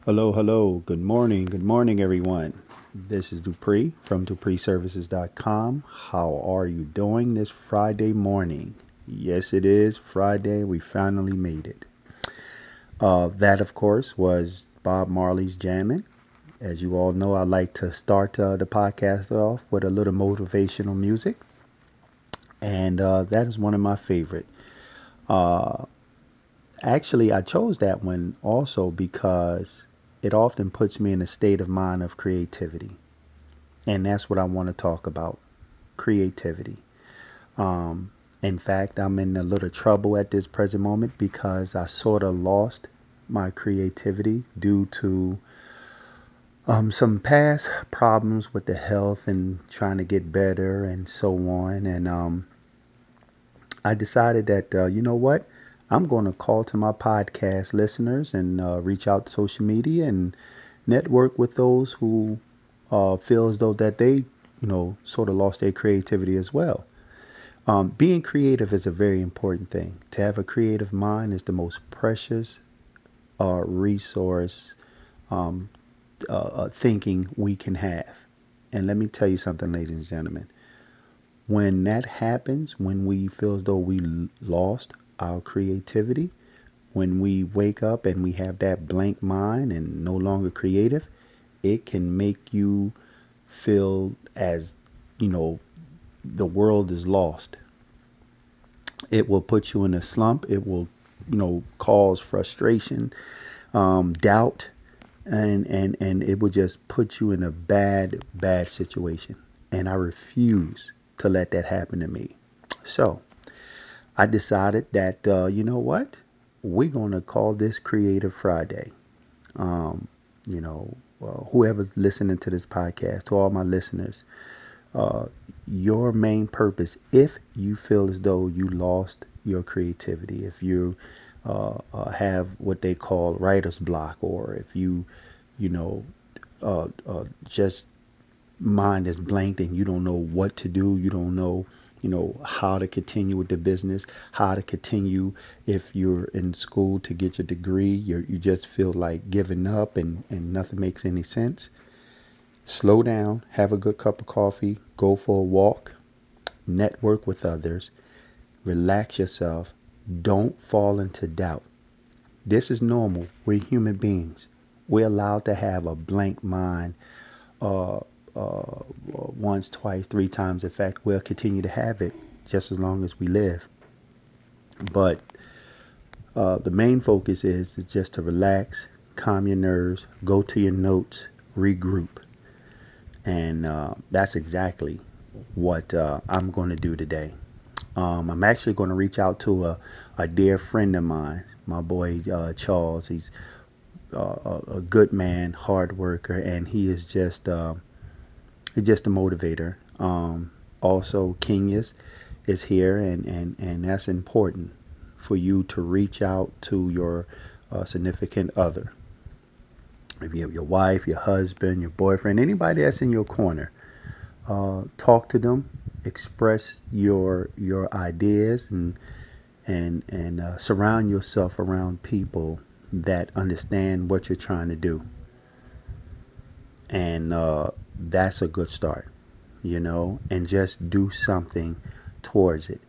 Hello, hello. Good morning. Good morning, everyone. This is Dupree from DupreeServices.com. How are you doing this Friday morning? Yes, it is Friday. We finally made it. That, of course, was Bob Marley's Jammin'. As you all know, I like to start the podcast off with a little motivational music, and that is one of my favorite. Uh, Actually, I chose that one also because it often puts me in a state of mind of creativity. And that's what I want to talk about, creativity. Um, in fact, I'm in a little trouble at this present moment because I sort of lost my creativity due to some past problems with the health and trying to get better and so on. And I decided that, you know what? I'm going to call to my podcast listeners and reach out to social media and network with those who feel as though that they, sort of lost their creativity as well. Being creative is a very important thing. To have a creative mind is the most precious resource um, thinking we can have. And let me tell you something, ladies and gentlemen. When that happens, when we feel as though we lost our creativity, when we wake up and we have that blank mind and no longer creative, it can make you feel as, you know, the world is lost. It will put you in a slump. It will, cause frustration, doubt, and it will just put you in a bad situation. And I refuse to let that happen to me. So I decided that, you know what? We're going to call this Creative Friday. Um, Whoever's listening to this podcast, to all my listeners, uh, your main purpose, if you feel as though you lost your creativity, if you have what they call writer's block, or if you know, just mind is blank and you don't know what to do, you don't know, how to continue with the business, how to continue if you're in school to get your degree, you just feel like giving up and nothing makes any sense. Slow down, have a good cup of coffee, go for a walk, network with others, relax yourself, don't fall into doubt. This is normal. We're human beings. We're allowed to have a blank mind uh, once, twice, three times. In fact, we'll continue to have it just as long as we live. But the main focus is just to relax, calm your nerves, go to your notes, regroup. And that's exactly what I'm going to do today. I'm actually going to reach out to a dear friend of mine, my boy Charles. He's a good man, hard worker, and he is just a motivator. Also, King is here, and that's important for you to reach out to your significant other. If you have your wife, your husband, your boyfriend, anybody that's in your corner, talk to them, express your ideas, and surround yourself around people that understand what you're trying to do, and that's a good start, and just do something towards it.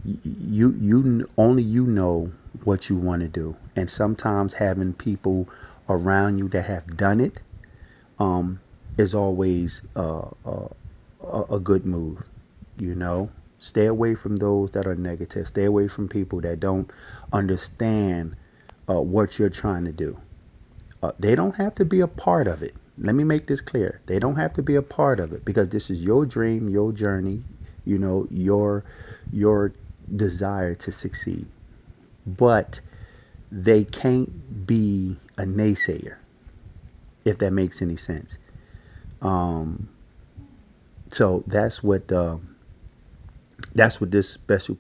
Only you know what you want to do, and sometimes having people around you that have done it um, is always a good move. You know, stay away from those that are negative. Stay away from people that don't understand what you're trying to do. They don't have to be a part of it. Let me make this clear. They don't have to be a part of it because this is your dream, your journey, your desire to succeed. But they can't be a naysayer, if that makes any sense. Um, so that's what this special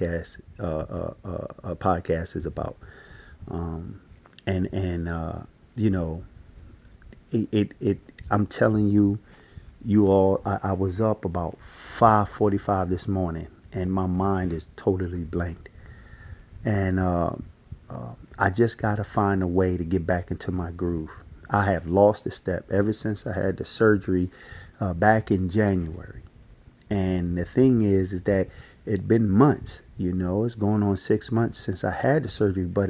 podcast is about. Um, and you know it I'm telling you, you all, I was up about 5:45 this morning and my mind is totally blank, and I just got to find a way to get back into my groove. I have lost a step ever since I had the surgery back in January. And the thing is that it been months. It's going on 6 months since I had the surgery, but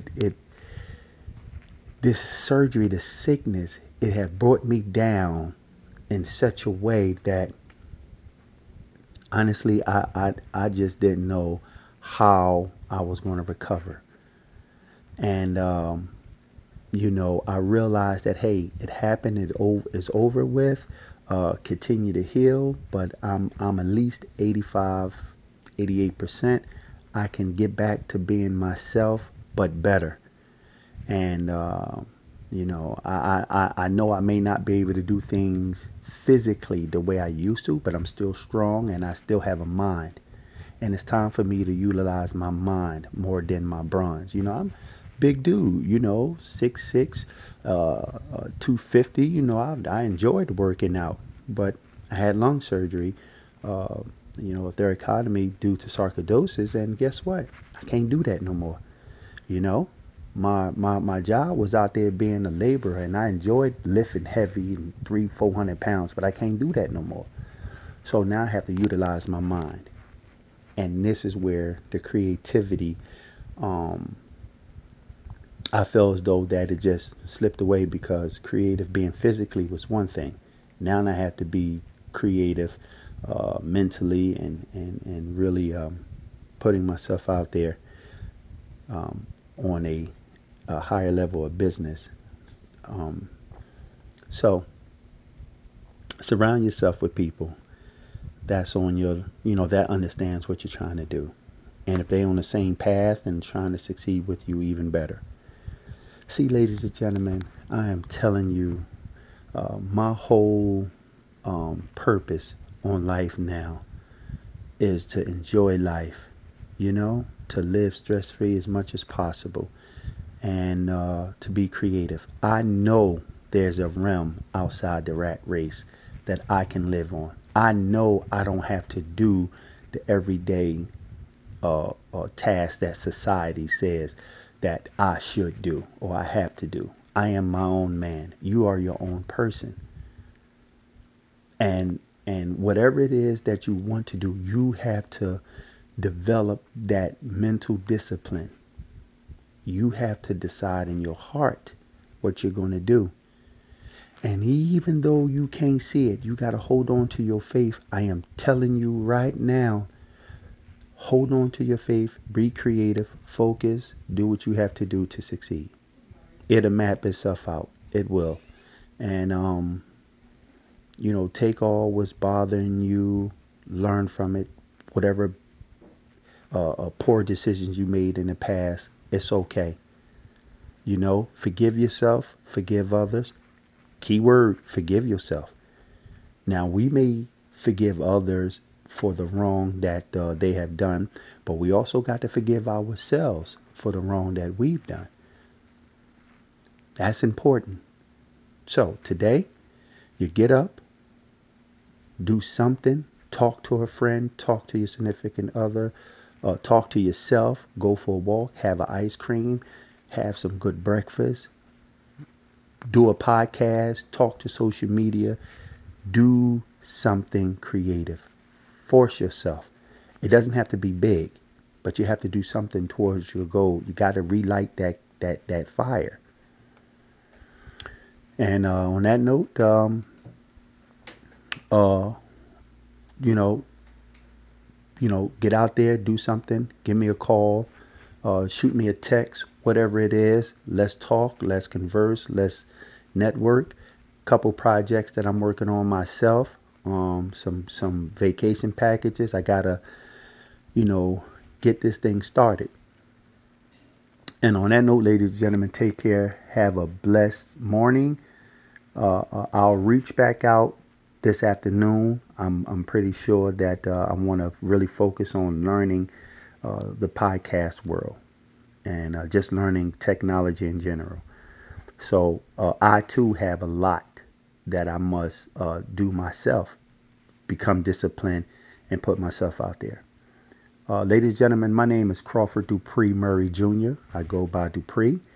this surgery, the sickness, it had brought me down in such a way that honestly, I just didn't know how I was going to recover. And I realized that hey, it happened. It's over with. Continue to heal, but I'm at least 85, 88%. I can get back to being myself, but better. And I know I may not be able to do things physically the way I used to, but I'm still strong and I still have a mind. And it's time for me to utilize my mind more than my bronze. I'm big dude, 6'6", 250. I enjoyed working out, but I had lung surgery, uh, a thoracotomy due to sarcoidosis, and guess what? I can't do that no more. You know, my job was out there being a laborer, and I enjoyed lifting heavy and 300-400 pounds, but I can't do that no more. So now I have to utilize my mind, and this is where the creativity. Um, I feel as though that it just slipped away because creative being physically was one thing. Now I have to be creative mentally and really putting myself out there on a higher level of business. Um, so surround yourself with people that's on that understands what you're trying to do. And if they're on the same path and trying to succeed with you, even better. See, ladies and gentlemen, I am telling you, my whole purpose on life now is to enjoy life, to live stress free as much as possible and to be creative. I know there's a realm outside the rat race that I can live on. I know I don't have to do the everyday tasks that society says that I should do or I have to do. I am my own man. You are your own person. And whatever it is that you want to do, you have to develop that mental discipline. You have to decide in your heart what you're going to do. And even though you can't see it, you got to hold on to your faith. I am telling you right now, hold on to your faith, be creative, focus, do what you have to do to succeed. It'll map itself out. It will. And, take all what's bothering you, learn from it, whatever poor decisions you made in the past, it's okay. Forgive yourself, forgive others. Keyword, forgive yourself. Now, we may forgive others for the wrong that they have done, but we also got to forgive ourselves for the wrong that we've done. That's important. So today, you get up, do something, talk to a friend, talk to your significant other, talk to yourself, go for a walk, have an ice cream, have some good breakfast, do a podcast, talk to social media, do something creative. Force yourself. It doesn't have to be big, but you have to do something towards your goal. You got to relight that fire. And on that note, uh, you know, get out there, do something. Give me a call, shoot me a text, whatever it is. Let's talk, let's converse, let's network. Couple projects that I'm working on myself. Some vacation packages. I gotta, get this thing started. And on that note, ladies and gentlemen, take care. Have a blessed morning. I'll reach back out this afternoon. I'm pretty sure that I want to really focus on learning the podcast world and just learning technology in general. So I too have a lot that I must do myself, become disciplined, and put myself out there. Ladies and gentlemen, my name is Crawford Dupree Murray Jr. I go by Dupree.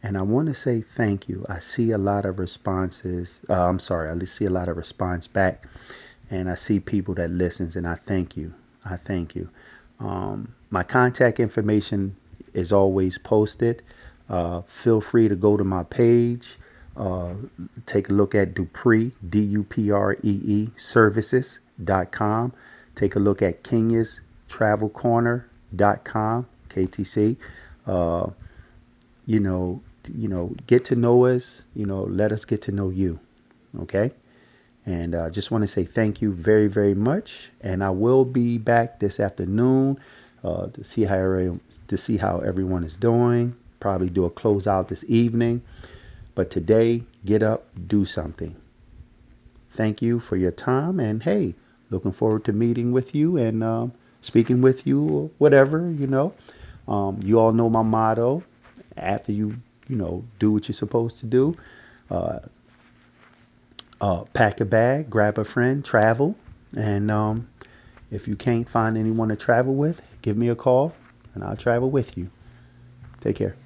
And I want to say thank you. I see a lot of responses. I'm sorry, I see a lot of response back, and I see people that listens, and I thank you. I thank you. My contact information is always posted. Feel free to go to my page. Uh, Take a look at Dupree, Dupree services.com. Take a look at Kenya's travelcorner.com, KTC. Uh, you know, get to know us. Let us get to know you. Okay. And just want to say thank you very, very much. And I will be back this afternoon to see how everyone is doing. Probably do a closeout this evening. But today, get up, do something. Thank you for your time. And hey, looking forward to meeting with you and speaking with you or whatever. You all know my motto. After you do what you're supposed to do, uh, pack a bag, grab a friend, travel. And if you can't find anyone to travel with, give me a call and I'll travel with you. Take care.